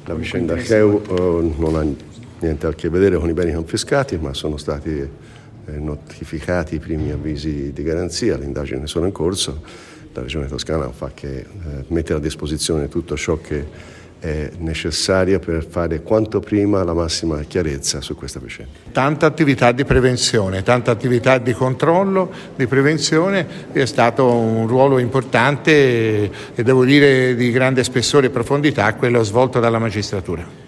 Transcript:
La vicenda Cheu non ha niente a che vedere con i beni confiscati, ma sono stati notificati i primi avvisi di garanzia, le indagini sono in corso, la Regione Toscana non fa che mettere a disposizione tutto ciò che è necessario per fare quanto prima la massima chiarezza su questa vicenda. Tanta attività di prevenzione, tanta attività di controllo, di prevenzione, è stato un ruolo importante e devo dire di grande spessore e profondità quello svolto dalla magistratura.